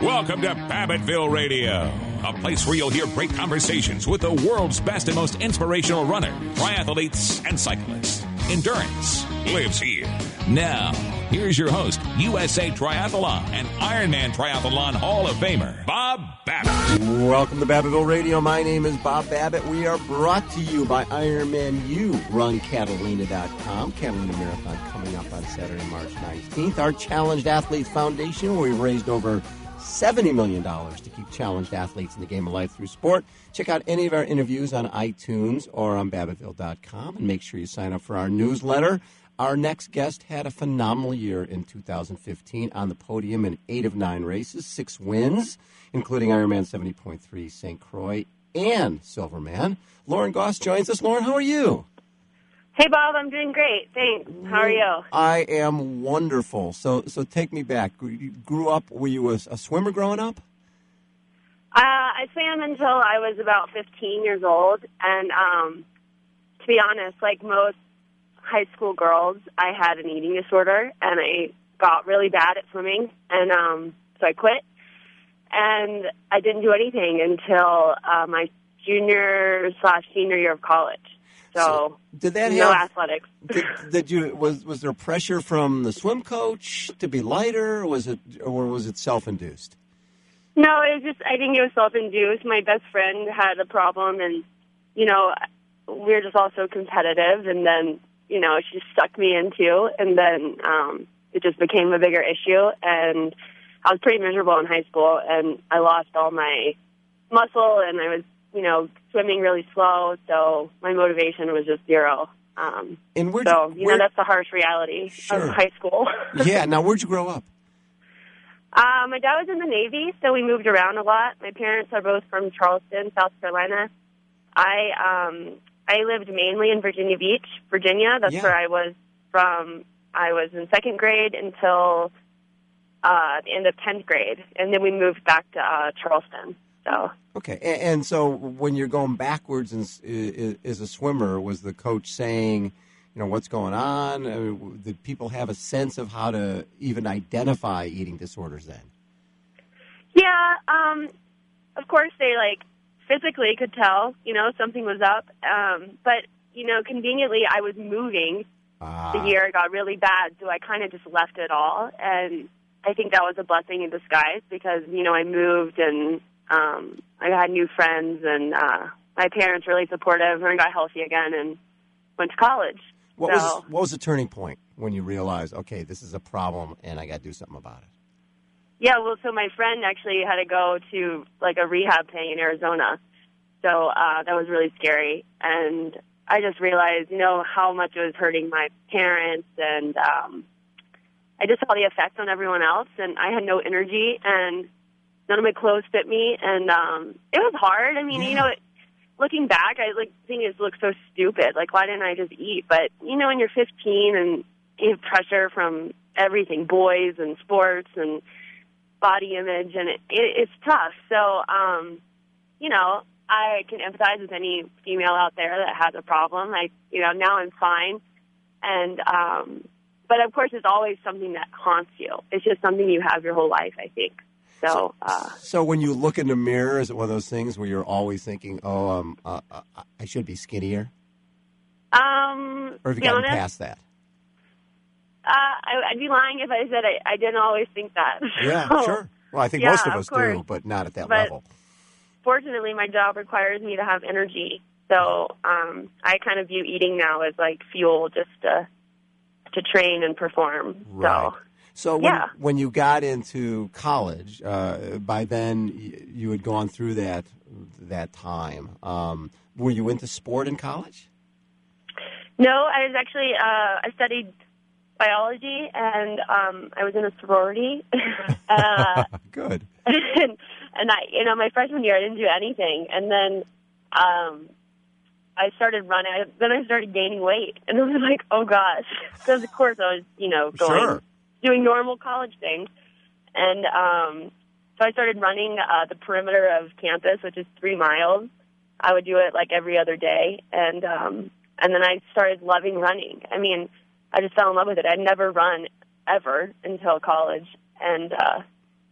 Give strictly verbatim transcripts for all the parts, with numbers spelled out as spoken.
Welcome to Babbittville Radio, a place where you'll hear great conversations with the world's best and most inspirational runners, triathletes, and cyclists. Endurance lives here. Now, here's your host, U S A Triathlon and Ironman Triathlon Hall of Famer, Bob Babbitt. Welcome to Babbittville Radio. My name is Bob Babbitt. We are brought to you by Ironman U. Run Catalina dot com. Catalina Marathon coming up on Saturday, March nineteenth. Our Challenged Athletes Foundation, where we've raised over seventy million dollars to keep challenged athletes in the game of life through sport. Check out any of our interviews on iTunes or on Babbittville dot com, and make sure you sign up for our newsletter. Our next guest had a phenomenal year in two thousand fifteen on the podium in eight of nine races, six wins, including Ironman seventy point three Saint Croix and Silverman. Lauren Goss joins us. Lauren, how are you? Hey, Bob, I'm doing great. Thanks. How are you? I am wonderful. So so take me back. You grew up, were you a, a swimmer growing up? Uh, I swam until I was about fifteen years old. And um, to be honest, like most high school girls, I had an eating disorder, and I got really bad at swimming. And um, so I quit. And I didn't do anything until uh, my junior slash senior year of college. So, so did that no have, athletics. did, did you was was there pressure from the swim coach to be lighter, or was it or was it self-induced? No, it was just I think it was self-induced. My best friend had a problem, and you know we were just all so competitive, and then you know she sucked me into, and then um, it just became a bigger issue, and I was pretty miserable in high school, and I lost all my muscle, and I was. you know, swimming really slow, so my motivation was just zero. Um, and where'd so, you, you where, know, that's the harsh reality sure. of high school. Yeah, now where'd you grow up? Uh, my dad was in the Navy, so we moved around a lot. My parents are both from Charleston, South Carolina. I um, I lived mainly in Virginia Beach, Virginia. That's yeah. where I was from. I was in second grade until uh, the end of tenth grade, and then we moved back to uh, Charleston. So. Okay, and, and so when you're going backwards as, as a swimmer, was the coach saying, you know, what's going on? I mean, did people have a sense of how to even identify eating disorders then? Yeah, um, of course they, like, physically could tell, you know, something was up. Um, but, you know, conveniently I was moving ah. the year it got really bad, so I kind of just left it all. And I think that was a blessing in disguise because, you know, I moved and... Um, I had new friends, and uh, my parents were really supportive, and I got healthy again and went to college. What, so, was, what was the turning point when you realized, okay, this is a problem, and I got to do something about it? Yeah, well, so my friend actually had to go to, like, a rehab thing in Arizona. So uh, that was really scary. And I just realized, you know, how much it was hurting my parents, and um, I just saw the effect on everyone else, and I had no energy, and none of my clothes fit me, and um, it was hard. I mean, yeah. you know, it, looking back, I like think it looks so stupid. Like, why didn't I just eat? But you know, when you're fifteen and you have pressure from everything, boys and sports and body image, and it, it, it's tough. So, um, you know, I can empathize with any female out there that has a problem. I, you know, now I'm fine, and um, but of course, it's always something that haunts you. It's just something you have your whole life, I think. So, uh, so when you look in the mirror, is it one of those things where you're always thinking, oh, um, uh, uh, I should be skinnier? Um, or have you gotten gotten past that? Uh, I, I'd be lying if I said I, I didn't always think that. Yeah, so, sure. Well, I think yeah, most of of us course. do, but not at that but level. Fortunately, my job requires me to have energy. So um, I kind of view eating now as like fuel just to, to train and perform. Right. So. So when, yeah. when you got into college, uh, by then you had gone through that that time. Um, were you into sport in college? No, I was actually uh, I studied biology, and um, I was in a sorority. uh, Good. And, and I, you know, my freshman year I didn't do anything, and then um, I started running. I, then I started gaining weight, and I was like, oh gosh, because of course I was, you know, going. Sure. doing normal college things. And um, so I started running uh, the perimeter of campus, which is three miles. I would do it like every other day. And um, and then I started loving running. I mean, I just fell in love with it. I'd never run ever until college. And uh,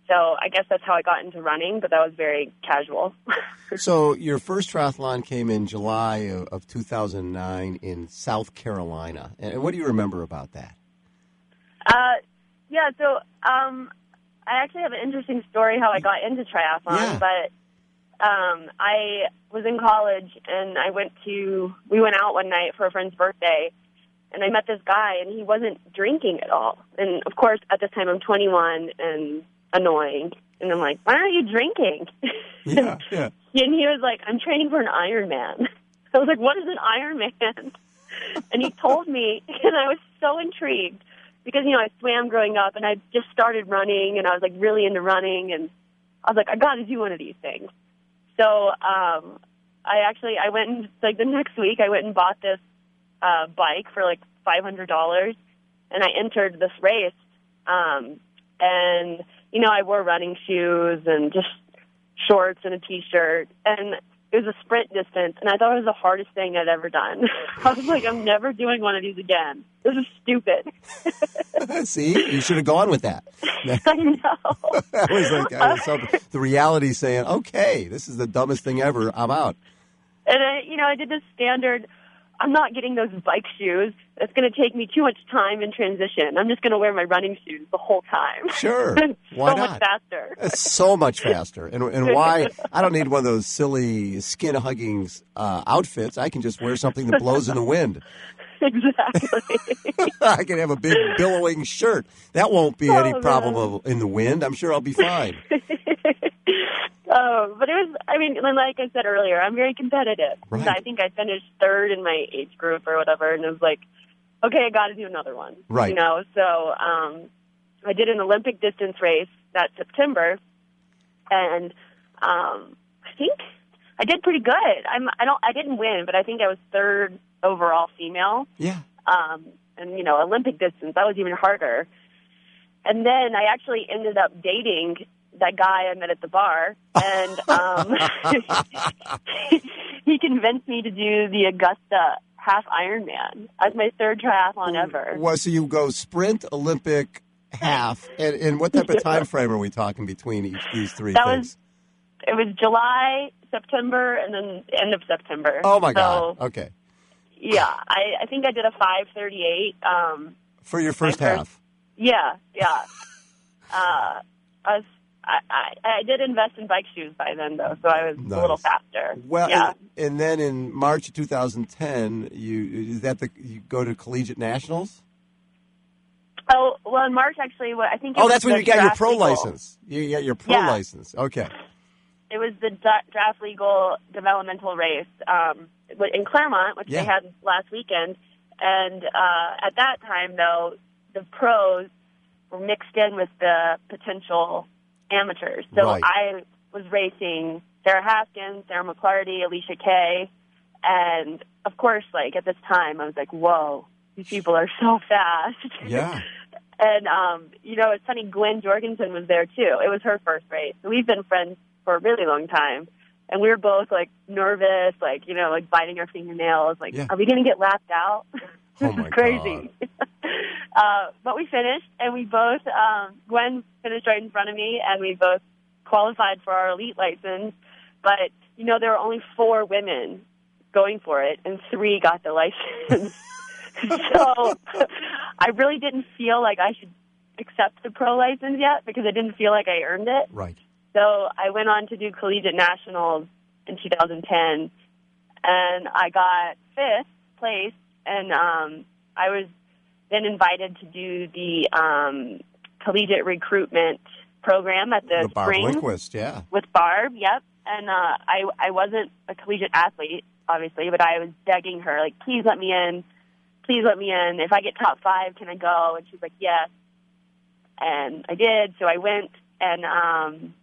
So I guess that's how I got into running, but that was very casual. So your first triathlon came in July of, of two thousand nine in South Carolina. And what do you remember about that? Uh, yeah, so um, I actually have an interesting story how I got into triathlon, Yeah. but um, I was in college, and I went to, we went out one night for a friend's birthday, and I met this guy, and he wasn't drinking at all. And, of course, at this time, I'm twenty-one and annoying. And I'm like, why aren't you drinking? Yeah, yeah. And he was like, I'm training for an Ironman. I was like, what is an Ironman? And he told me, and I was so intrigued because, you know, I swam growing up, and I just started running, and I was, like, really into running, and I was like, I got to do one of these things. So um, I actually, I went and, like, the next week, I went and bought this uh, bike for, like, five hundred dollars, and I entered this race, um, and, you know, I wore running shoes and just shorts and a T-shirt, and it was a sprint distance, and I thought it was the hardest thing I'd ever done. I was like, I'm never doing one of these again. This is stupid. See, you should have gone with that. I know. That was like I was so, the reality saying, okay, this is the dumbest thing ever. I'm out. And, I, you know, I did this standard, I'm not getting those bike shoes. It's going to take me too much time in transition. I'm just going to wear my running shoes the whole time. Sure. Why so not? much faster. It's so much faster. And and why? I don't need one of those silly skin-hugging uh, outfits. I can just wear something that blows in the wind. Exactly. I can have a big billowing shirt. That won't be any Oh, problem man. of, in the wind. I'm sure I'll be fine. Oh, but it was, I mean, like I said earlier, I'm very competitive. Right. I think I finished third in my age group or whatever, and it was like, okay, I got to do another one. Right. You know, so um, I did an Olympic distance race that September, and um, I think I did pretty good. I'm, I don't, I didn't win, but I think I was third overall female. Yeah. Um, and, you know, Olympic distance, that was even harder. And then I actually ended up dating that guy I met at the bar, and um, he convinced me to do the Augusta half Ironman as my third triathlon ever. Well, so you go sprint, Olympic, half, and, and what type of time frame are we talking between each these three That things? was, it was July, September, and then end of September. Oh, my so, God. Okay. Yeah, I, I think I did a five thirty-eight. Um, For your first my first- half. Yeah, yeah. uh, I was. I, I, I did invest in bike shoes by then, though, so I was Nice. a little faster. Well, yeah. and, and then in March of two thousand ten, you is that the you go to collegiate nationals? Oh, well, in March, actually, what I think it Oh, was that's when the you got your draft pro legal. license. You got your pro Yeah. license. Okay. It was the dra- draft legal developmental race um, in Claremont, which Yeah. they had last weekend. And uh, at that time, though, the pros were mixed in with the potential amateurs. So Right. I was racing Sarah Haskins, Sarah McClarty, Alicia Kay. And, of course, like, at this time, I was like, whoa, these people are so fast. Yeah. And, um, you know, it's funny, Gwen Jorgensen was there, too. It was her first race. So we've been friends for a really long time. And we were both, like, nervous, like, you know, like, biting our fingernails. Like, Yeah. are we going to get lapped out? This Oh, my is crazy. uh, but we finished, and we both, um, Gwen finished right in front of me, and we both qualified for our elite license. But, you know, there were only four women going for it, and three got the license. So I really didn't feel like I should accept the pro license yet because I didn't feel like I earned it. Right. So I went on to do collegiate nationals in two thousand ten, and I got fifth place, and um, I was then invited to do the um, collegiate recruitment program at the, The Barb spring Lindquist, yeah. with Barb, yep. And uh, I, I wasn't a collegiate athlete, obviously, but I was begging her, like, please let me in. Please let me in. If I get top five, can I go? And she's like, yes. And I did, so I went, and um,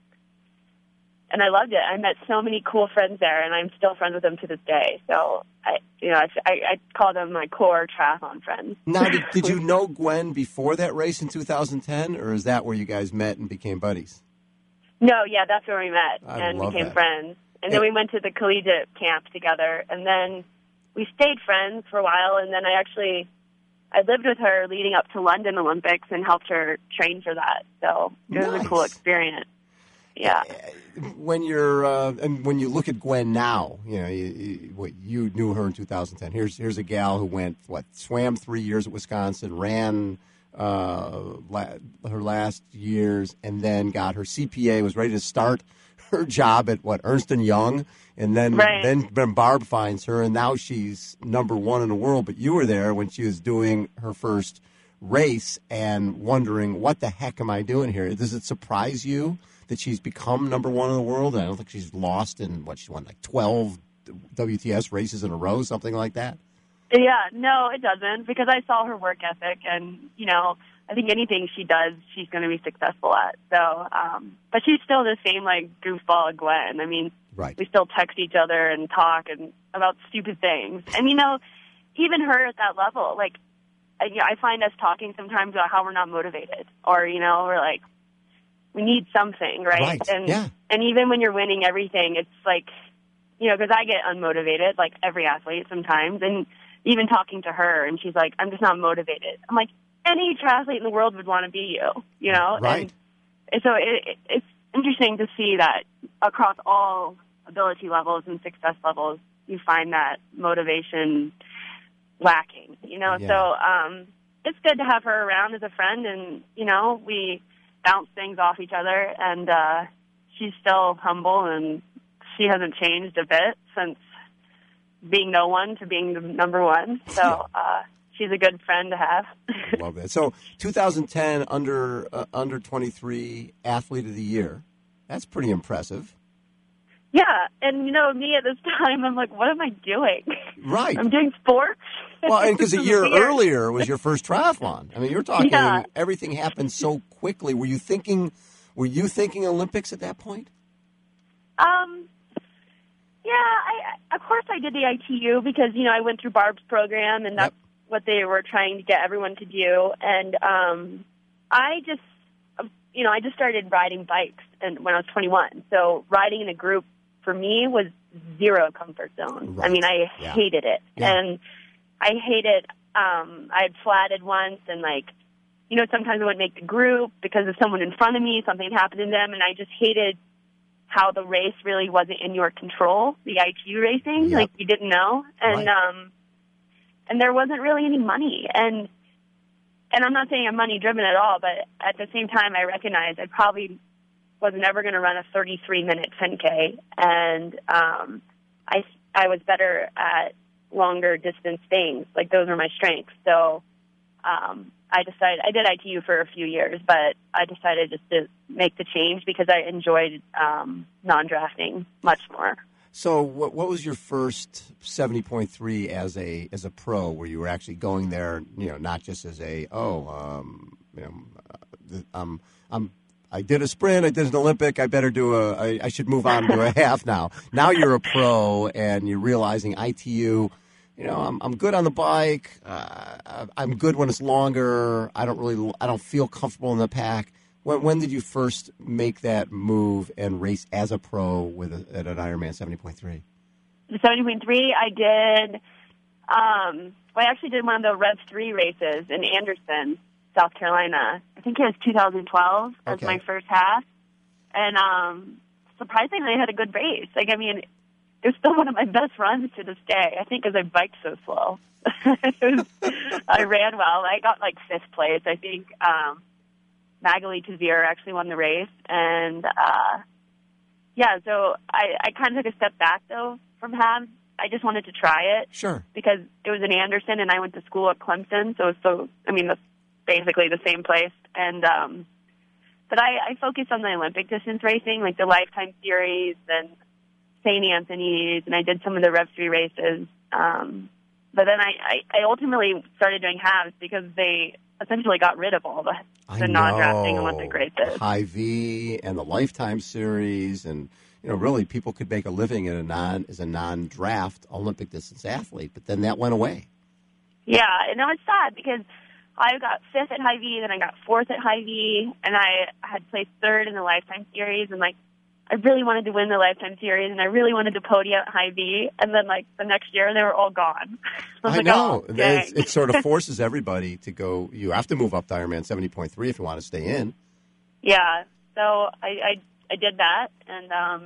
and I loved it. I met so many cool friends there, and I'm still friends with them to this day. So I, you know, I, I, I call them my core triathlon friends. Now, did, did you know Gwen before that race in two thousand ten, or is that where you guys met and became buddies? No, yeah, that's where we met I and love became that. friends. And then we went to the collegiate camp together, and then we stayed friends for a while, and then I actually I lived with her leading up to London Olympics and helped her train for that. So it was Nice. a cool experience. Yeah. When you're uh, and when you look at Gwen now, you know, you, you, what you knew her in two thousand ten. Here's here's a gal who went what swam three years at Wisconsin, ran uh, la- her last years, and then got her C P A. Was ready to start her job at what Ernst and Young, and then Right. then then Barb finds her, and now she's number one in the world. But you were there when she was doing her first race and wondering, what the heck am I doing here? Does it surprise you that she's become number one in the world? I don't think she's lost in, what, she won like twelve W T S races in a row, something like that? Yeah, no, it doesn't, because I saw her work ethic, and, you know, I think anything she does, she's going to be successful at. So, um, but she's still the same, like, goofball Gwen. I mean, Right. we still text each other and talk and about stupid things. And, you know, even her at that level, like, I, you know, I find us talking sometimes about how we're not motivated, or, you know, we're like, we need something, right? Right, And, yeah. and even when you're winning everything, it's like, you know, because I get unmotivated, like every athlete sometimes, and even talking to her, and she's like, I'm just not motivated. I'm like, any triathlete in the world would want to be you, you know? Right. And so it, it, it's interesting to see that across all ability levels and success levels, you find that motivation lacking, you know? Yeah. So um, it's good to have her around as a friend, and, you know, we bounce things off each other, and uh, she's still humble, and she hasn't changed a bit since being no one to being the number one. So uh, she's a good friend to have. Love that. So two thousand ten under uh, under twenty-three Athlete of the Year. That's pretty impressive. Yeah, and, you know, me at this time, I'm like, what am I doing? Right. I'm doing sports. Well, and because a This is year weird. earlier was your first triathlon. I mean, you're talking, Yeah. everything happened so quickly. Were you thinking, were you thinking Olympics at that point? Um, yeah, I, of course I did the I T U because, you know, I went through Barb's program, and that's Yep. what they were trying to get everyone to do. And um, I just, you know, I just started riding bikes and when I was twenty-one. So riding in a group for me was zero comfort zone. Right. I mean, I Yeah. hated it. Yeah. And I hated, um, I had flatted once, and, like, you know, sometimes I wouldn't make the group because of someone in front of me, something happened to them, and I just hated how the race really wasn't in your control, the I T U racing, Yep. like you didn't know. And, Right. um, and there wasn't really any money. And, and I'm not saying I'm money driven at all, but at the same time, I recognized I probably was never going to run a thirty-three minute ten K. And, um, I, I was better at longer distance things. Like, those are my strengths. So, um, I decided, I did I T U for a few years, but I decided just to make the change because I enjoyed um, non-drafting much more. So, what, what was your first seventy point three as a as a pro, where you were actually going there, you know, not just as a oh, um, you know, uh, um, I'm I did a sprint, I did an Olympic, I better do a, I, I should move on to a half now. Now you're a pro, and you're realizing I T U. You know, I'm I'm good on the bike. Uh, I'm good when it's longer. I don't really, I don't feel comfortable in the pack. When when did you first make that move and race as a pro with a, at an Ironman seventy point three? The seventy point three, I did, um, well, I actually did one of the Rev three races in Anderson, South Carolina. I think it was two thousand twelve as Okay. my first half. And um, surprisingly, I had a good race. Like, I mean, it was still one of my best runs to this day, I think, because I biked so slow. It was, I ran well. I got, like, fifth place, I think. Um, Magali Tazir actually won the race. And, uh, yeah, so I, I kind of took a step back, though, from Habs. I just wanted to try it. Sure. Because it was in Anderson, and I went to school at Clemson, so it was so, I mean, that's basically the same place. And, um, but I, I focused on the Olympic distance racing, like the Lifetime Series and Saint Anthony's, and I did some of the Rev three races. Um, but then I, I, I ultimately started doing halves because they essentially got rid of all the, the non-drafting Olympic races. High V and the Lifetime Series, and you know, really, people could make a living in a non as a non-draft Olympic distance athlete. But then that went away. Yeah, and it was sad because I got fifth at High V, then I got fourth at High V, and I had placed third in the Lifetime Series, and like I really wanted to win the Lifetime Series, and I really wanted to podium at Hy-Vee. And then, like, the next year, they were all gone. I, was I like, know. Oh, It's, it sort of forces everybody to go. You have to move up to Ironman seventy point three if you want to stay in. Yeah. So I, I, I did that, and um,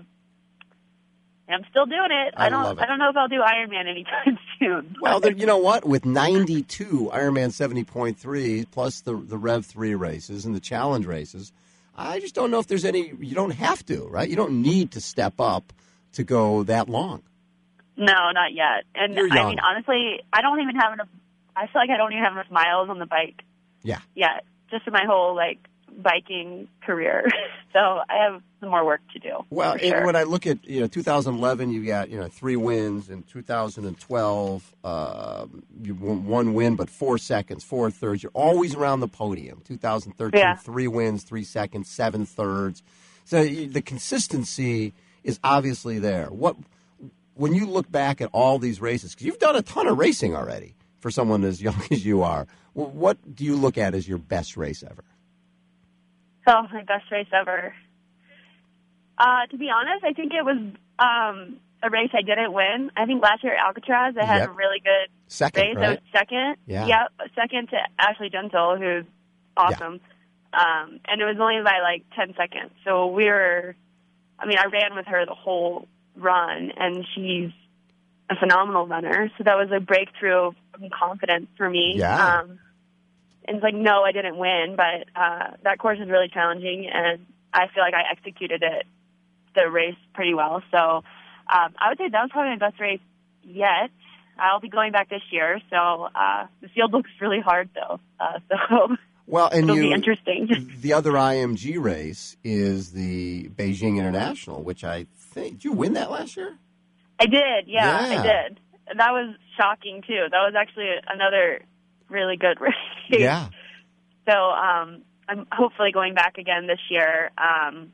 I'm still doing it. I I don't love it. I don't know if I'll do Ironman anytime soon. Well, there, you know what? With ninety-two Ironman seventy point three plus the the Rev three races and the challenge races, I just don't know if there's any. You don't have to, right? You don't need to step up to go that long. No, not yet. And You're young. I mean, honestly, I don't even have enough. I feel like I don't even have enough miles on the bike Yeah. yet, just in my whole like biking career. So I have some more work to do. Well, for and sure. when I look at you know two thousand eleven, you got you know three wins. In two thousand twelve, uh, you won one win, but four seconds, four thirds. You're always around the podium. two thousand thirteen, Yeah. three wins, three seconds, seven thirds. So you, the consistency is obviously there. What when you look back at all these races, because you've done a ton of racing already for someone as young as you are, wh- what do you look at as your best race ever? Oh, my best race ever. Uh, to be honest, I think it was um, a race I didn't win. I think last year at Alcatraz, I had Yep. a really good Second, race. I right? was second. Yeah. Yep, second to Ashley Gentle, who's awesome. Um, and it was only by like ten seconds. So we were, I mean, I ran with her the whole run, and she's a phenomenal runner. So that was a breakthrough of confidence for me. Yeah. Um, and it's like, no, I didn't win, but uh, that course is really challenging, and I feel like I executed it, the race, pretty well. So um, I would say that was probably my best race yet. I'll be going back this year, so uh, the field looks really hard, though. Uh, so Well, and it'll you, be interesting. the other I M G race is the Beijing International, which I think, did you win that last year? I did, yeah, Yeah. I did. And that was shocking, too. That was actually another really good race. Yeah. So um, I'm hopefully going back again this year. Um,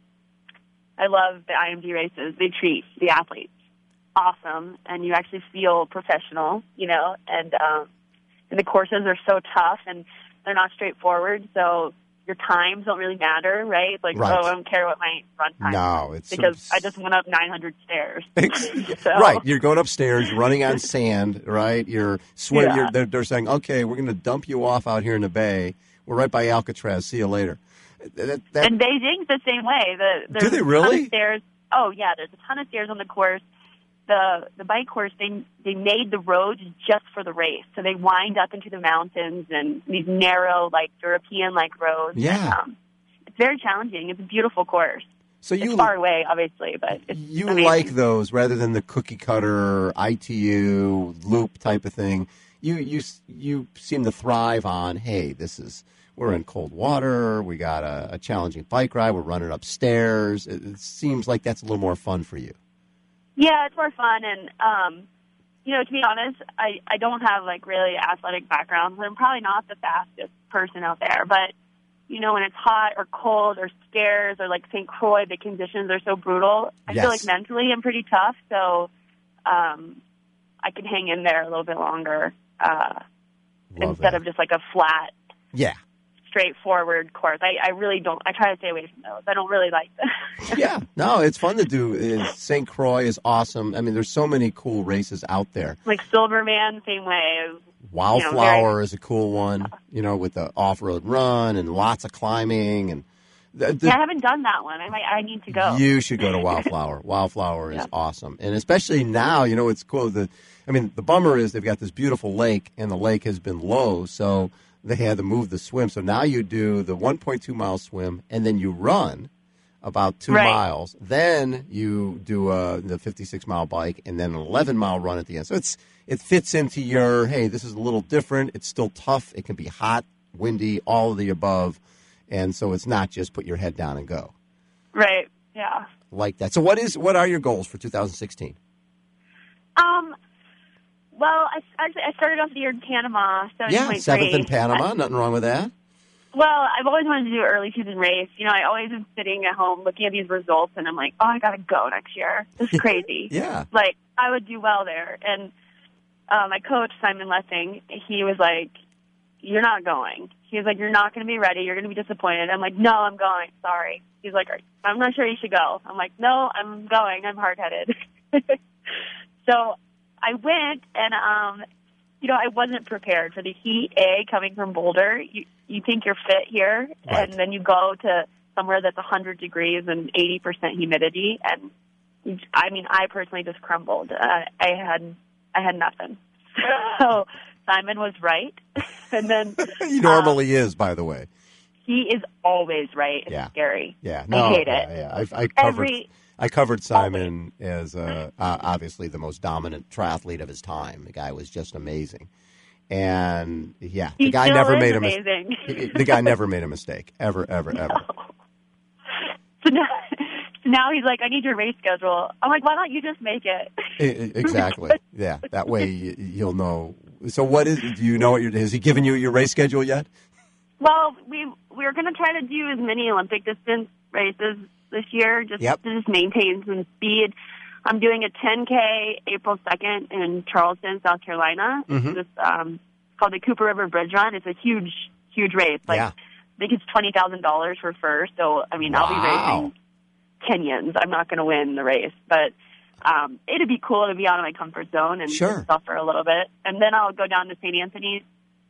I love the I M G races. They treat the athletes awesome, and you actually feel professional, you know, and, um, and the courses are so tough, and they're not straightforward, so your times don't really matter, right? Like, Right. oh, I don't care what my run time No, is, it's because I just went up nine hundred stairs. So- Right, you're going upstairs, you're running on sand, right? You're swim. Yeah. You're, they're, they're saying, okay, we're going to dump you off out here in the bay. We're right by Alcatraz. See you later. That, that, And Beijing's the same way. The, Do there's they a ton really? of stairs. Oh, yeah, there's a ton of stairs on the course. The the bike course, they they made the roads just for the race. So they wind up into the mountains and these narrow, like, European-like roads. Yeah. Um, it's very challenging. It's a beautiful course. so you It's far away, obviously, but it's you amazing. like those rather than the cookie cutter I T U loop type of thing. You you you seem to thrive on. Hey, this is we're in cold water. We got a, a challenging bike ride. We're running upstairs. It, it seems like that's a little more fun for you. Yeah, it's more fun, and um, you know, to be honest, I I don't have like really athletic background. So I'm probably not the fastest person out there, but you know, when it's hot or cold or stairs or like Saint Croix, the conditions are so brutal. I Yes. feel like mentally I'm pretty tough, so um, I can hang in there a little bit longer uh, Love instead that. of just like a flat, Yeah. straightforward course. I, I really don't. I try to stay away from those. I don't really like them. Yeah, no, it's fun to do. Saint Croix is awesome. I mean, there's so many cool races out there. Like Silverman, same way. Wildflower very- is a cool one, you know, with the off-road run and lots of climbing. And the, the, Yeah, I haven't done that one. I might. I need to go. you should go to Wildflower. Wildflower is Yeah. awesome, and especially now, you know, it's cool. The, I mean, the bummer is they've got this beautiful lake, and the lake has been low, so they had to move the swim. So now you do the one point two mile swim, and then you run about two Right. miles. Then you do uh, the fifty-six mile bike, and then an eleven mile run at the end. So it's it fits into your, hey, this is a little different. It's still tough. It can be hot, windy, all of the above. And so it's not just put your head down and go Right. Yeah. like that. So what is what are your goals for two thousand sixteen? Um. Well, I actually I started off the year in Panama. Yeah, seventh in Panama. Nothing wrong with that. Well, I've always wanted to do an early season race. You know, I always am sitting at home looking at these results, and I'm like, oh, I got to go next year. This is crazy. Yeah. Like, I would do well there. And uh, my coach, Simon Lessing, he was like, you're not going. He's like, you're not going to be ready. You're going to be disappointed. I'm like, no, I'm going. Sorry. He's like, I'm not sure you should go. I'm like, no, I'm going. I'm hard-headed. So I went, and, um, you know, I wasn't prepared for the heat, A, coming from Boulder. You, you think you're fit here, Right. and then you go to somewhere that's one hundred degrees and eighty percent humidity, and, you, I mean, I personally just crumbled. Uh, I had I had nothing. So Simon was right. And then He normally um, is, by the way. He is always right. It's yeah. scary. Yeah. No, I hate yeah, it. Yeah. I, I covered, Every, I covered Simon always. as uh, uh, obviously the most dominant triathlete of his time. The guy was just amazing. And, yeah, the he guy still never is made a amazing. mistake. The guy never made a mistake. Ever, ever, ever. No. So now, so now he's like, I need your race schedule. I'm like, why don't you just make it? I, exactly. Yeah. That way you, you'll know. So what is, do you know what your, has he given you your race schedule yet? Well, we we were going to try to do as many Olympic distance races this year, just yep. to just maintain some speed. I'm doing a ten K April second in Charleston, South Carolina. Mm-hmm. It's um, called the Cooper River Bridge Run. It's a huge, huge race. Like, yeah. I think it's twenty thousand dollars for first. So, I mean, wow. I'll be racing Kenyans. I'm not going to win the race, but um, it'd be cool to be out of my comfort zone and sure. suffer a little bit. And then I'll go down to Saint Anthony's,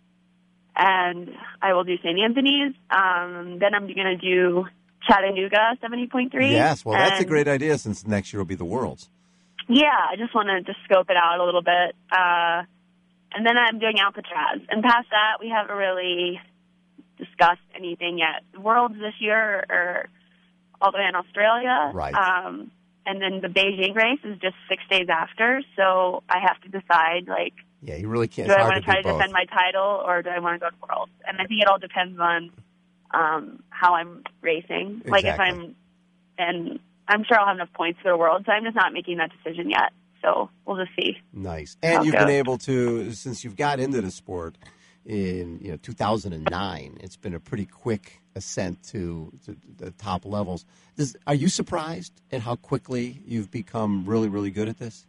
and I will do Saint Anthony's. Um, then I'm going to do Chattanooga seventy point three. Yes, well, that's and, a great idea since next year will be the Worlds. Yeah, I just want to just scope it out a little bit. Uh, and then I'm doing Alcatraz. And past that, we haven't really discussed anything yet. The Worlds this year are all the way in Australia. Right. Um, and then the Beijing race is just six days after. So I have to decide, like, yeah, you really can't. do It's I hard want to to try to both. defend my title or do I want to go to Worlds? And I think it all depends on um, how I'm racing. Exactly. Like if I'm, and I'm sure I'll have enough points for the Worlds, so I'm just not making that decision yet. So we'll just see. Nice. And I'll you've go. been able to, since you've got into the sport in you know two thousand nine, it's been a pretty quick ascent to, to the top levels. Does, are you surprised at how quickly you've become really, really good at this?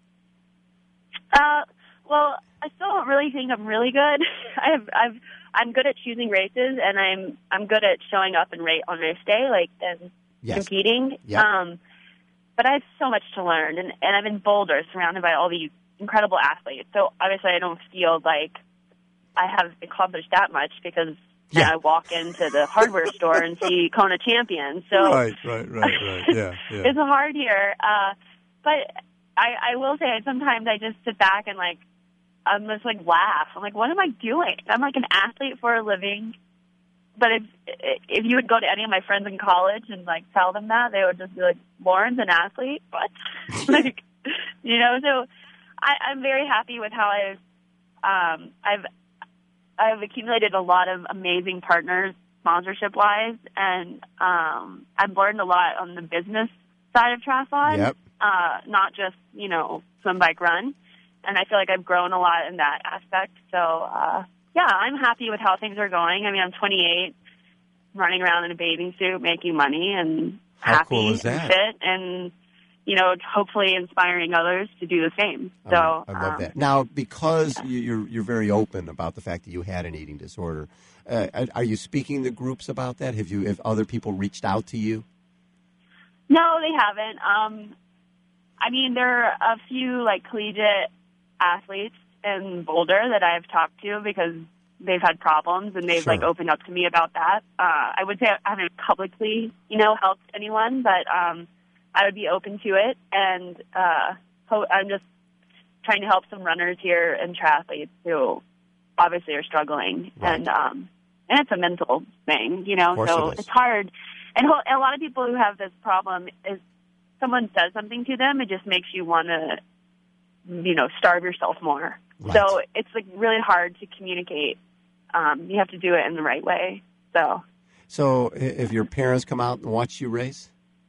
Uh, well, I still don't really think I'm really good. I've, I've, I'm good at choosing races, and I'm, I'm good at showing up and rate on race day, like and Yes. competing. Yep. Um, but I have so much to learn, and, and I'm in Boulder, surrounded by all these incredible athletes. So obviously, I don't feel like I have accomplished that much because Yeah. then I walk into the hardware store and see Kona champions. So right, right, right, right. Yeah, yeah. it's hard here. Uh, but I, I will say, sometimes I just sit back and like I'm just like laugh. I'm like, what am I doing? I'm like an athlete for a living. But if if you would go to any of my friends in college and like tell them that, they would just be like, Lauren's an athlete? What? Like, you know. So I, I'm very happy with how I've um, I've I've accumulated a lot of amazing partners, sponsorship wise, and um, I've learned a lot on the business side of triathlon. Yep. Uh, not just you know swim, bike, run. And I feel like I've grown a lot in that aspect. So. Uh, Yeah, I'm happy with how things are going. I mean, I'm twenty-eight, running around in a bathing suit, making money, and How happy cool is and that? fit, and you know, hopefully inspiring others to do the same. So I, I love um, that. Now, because you- you're you're very open about the fact that you had an eating disorder, uh, are you speaking to groups about that? Have you? Have other people reached out to you? No, they haven't. Um, I mean, there are a few like collegiate athletes in Boulder that I've talked to because they've had problems and they've Sure. like opened up to me about that. Uh, I would say I haven't publicly, you know, helped anyone, but um, I would be open to it. And uh, ho- I'm just trying to help some runners here and triathletes who obviously are struggling. Right. And um, and it's a mental thing, you know, Of course so it is. it's hard. And ho- a lot of people who have this problem is someone says something to them, it just makes you want to, you know, starve yourself more. Right. So it's like really hard to communicate. Um, you have to do it in the right way. So, So, i- if your parents come out and watch you race,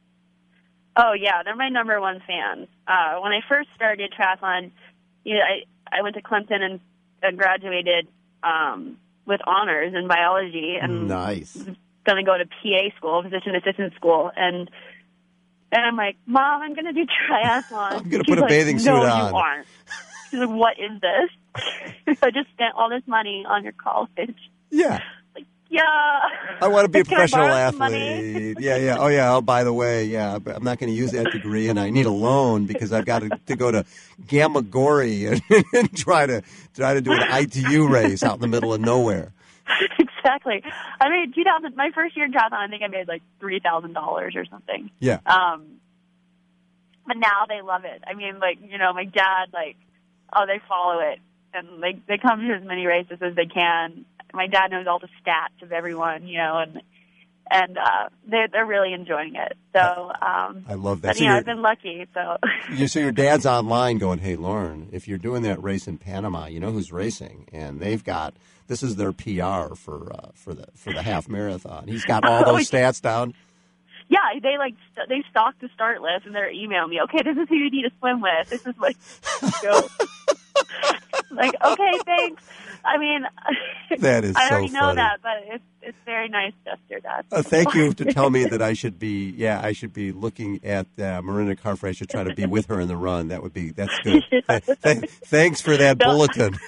oh yeah, they're my number one fans. Uh, when I first started triathlon, you know, I I went to Clemson and uh, graduated um, with honors in biology, and nice. going to go to P A school, physician assistant school, and and I'm like, Mom, I'm going to do triathlon. I'm gonna She's put a like, bathing suit no, on." you aren't. She's like, what is this? I just spent all this money on your college. Yeah. Yeah. I want to be a Can I professional borrow some athlete. Yeah, yeah. Oh, yeah. Oh, by the way, yeah, but I'm not going to use that degree, and I need a loan because I've got to, to go to Gamagori and, and try to try to do an I T U race out in the middle of nowhere. Exactly. I mean, two thousand. My first year in triathlon, I think I made like three thousand dollars or something. Yeah. Um. But now they love it. I mean, like you know, my dad, like, oh, they follow it, and they they come to as many races as they can. My dad knows all the stats of everyone, you know, and and uh, they're they're really enjoying it. So um, I love that. But, So you know, you're- I've been lucky. So You, so your dad's online going, hey, Lauren, if you're doing that race in Panama, you know who's racing, and they've got this is their P R for uh, for the for the half marathon. He's got all those stats down. yeah, they like st- they stock the start list and they're emailing me. Okay, this is who you need to swim with. This is like go. Like okay, thanks. I mean, That is I so already know funny. that, but it's it's very nice gesture, Dad. Uh, thank you to tell me that I should be, yeah, I should be looking at uh, Miranda Carfrey. I should try to be with her in the run. That would be, that's good. Yeah. Th- th- thanks for that No. bulletin.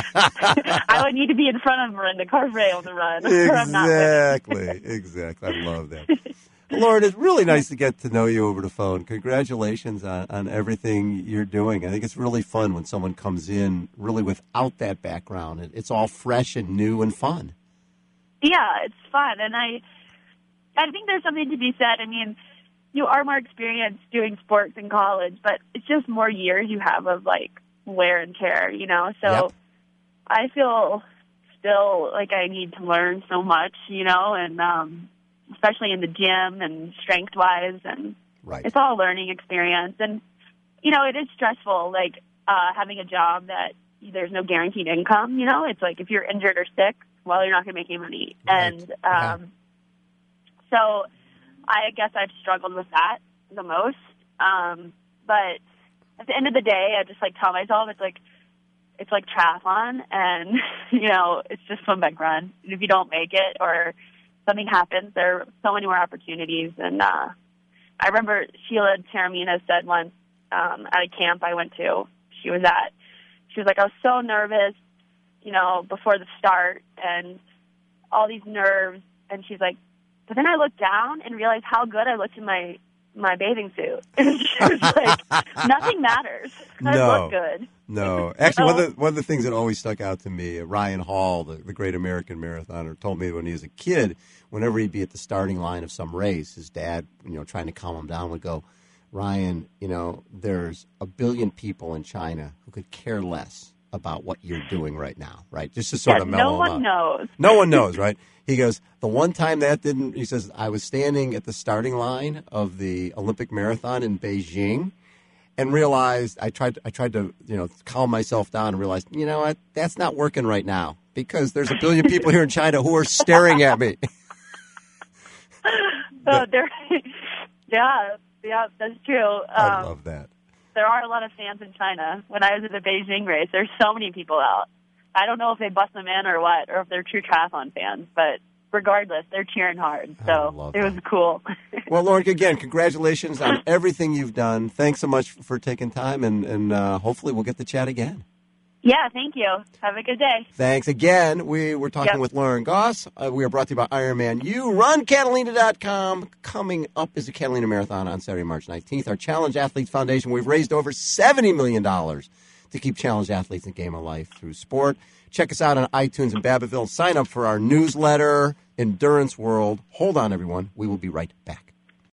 I would need to be in front of Miranda Carfrey on the run. or I'm not winning. Exactly, exactly. I love that. Lauren, it's really nice to get to know you over the phone. Congratulations on, on everything you're doing. I think it's really fun when someone comes in really without that background. It, it's all fresh and new and fun. Yeah, it's fun, and I, I think there's something to be said. I mean, you are more experienced doing sports in college, but it's just more years you have of like wear and tear, you know. So Yep. I feel still like I need to learn so much, you know, and um, especially in the gym and strength wise, and Right. it's all a learning experience. And you know, it is stressful, like uh, having a job that there's no guaranteed income. You know, it's like if you're injured or sick, well, you're not going to make any money. Right. And um, Yeah. so I guess I've struggled with that the most. Um, but at the end of the day, I just like tell myself it's like it's like triathlon, and you know, it's just swim, bike, run. And if you don't make it or something happens, there are so many more opportunities. And uh, I remember Sheila Taramina said once um, at a camp I went to, she was at, she was like, I was so nervous, you know, before the start and all these nerves. And she's like, but then I looked down and realized how good I looked in my, my bathing suit. And she was like, nothing matters. I No. look good. No, actually, one of the one of the things that always stuck out to me, uh, Ryan Hall, the, the great American marathoner, told me when he was a kid, whenever he'd be at the starting line of some race, his dad, you know, trying to calm him down, would go, Ryan, you know, there's a billion people in China who could care less about what you're doing right now, right? Just to sort Yeah, of mellow no him one out. knows. No one knows, right? He goes, the one time that didn't, he says, I was standing at the starting line of the Olympic marathon in Beijing and realized, I tried, I tried to, you know, calm myself down and realized, you know what, that's not working right now because there's a billion people here in China who are staring at me. So there, yeah, yeah, that's true. Um, I love that. There are a lot of fans in China. When I was at the Beijing race, there's so many people out. I don't know if they bust them in or what, or if they're true triathlon fans, but regardless, they're cheering hard. I So love it was that. cool. Well, Lauren, again, congratulations on everything you've done. Thanks so much for taking time, and, and uh, hopefully we'll get to chat again. Yeah, thank you. Have a good day. Thanks again. We were talking Yep. with Lauren Goss. Uh, we are brought to you by Ironman U. Run Catalina dot com. Coming up is the Catalina Marathon on Saturday, March nineteenth. Our Challenge Athletes Foundation, we've raised over seventy million dollars to keep challenged athletes in the game of life through sport. Check us out on iTunes and Babbittville. Sign up for our newsletter, Endurance World. Hold on, everyone. We will be right back.